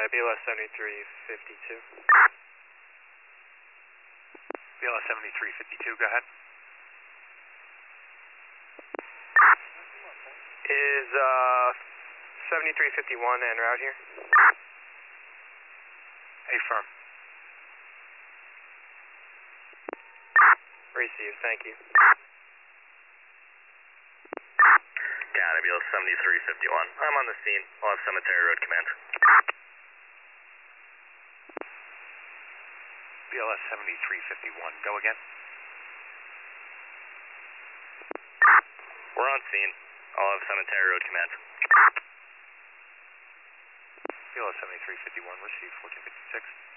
BLS 7352. BLS 7352, go ahead. Is 7351 en route here? Affirm. Received, thank you. Got it, BLS 7351. I'm on the scene. I'll have Cemetery Road command. BLS 7351, go again. We're on scene. I'll have Cemetery Road command. BLS 7351, received 1456.